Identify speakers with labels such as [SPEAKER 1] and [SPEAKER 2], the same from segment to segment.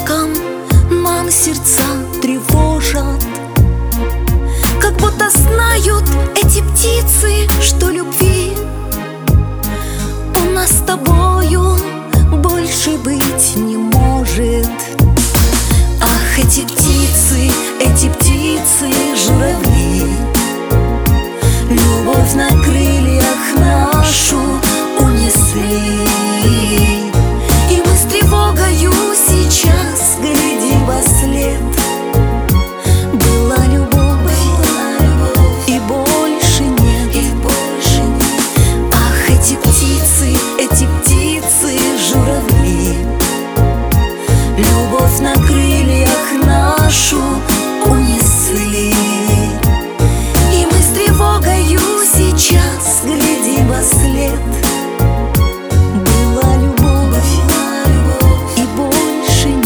[SPEAKER 1] слишком нам сердца тревожат. Как будто знают эти птицы, что любви у нас с тобою больше быть не может. Ах, эти птицы, журавли, любовь на крыльях нашу унесли. И мы с тревогою сейчас глядим вослед. Была любовь, и больше нет. Ах, эти птицы, журавли, любовь на крыльях нашу унесли. И мы с тревогою сейчас глядим вослед. Была любовь, и больше нет.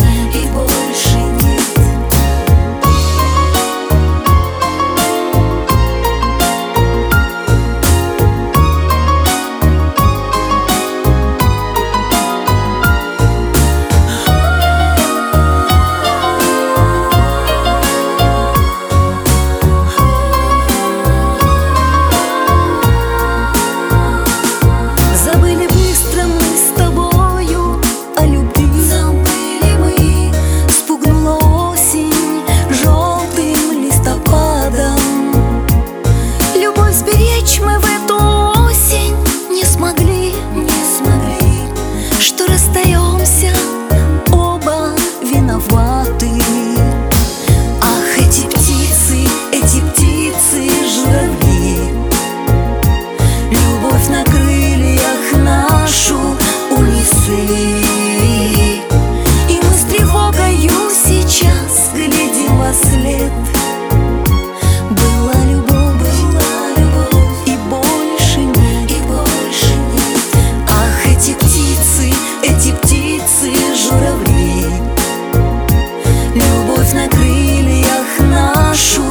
[SPEAKER 1] Сберечь мы в эту осень не смогли, что расстаемся, оба виноваты. Ах, эти птицы, журавли, любовь на крыльях нашу унесли. И мы с тревогою сейчас глядим вослед. Была любовь, и больше нет. Ах, эти птицы, журавли, любовь на крыльях нашу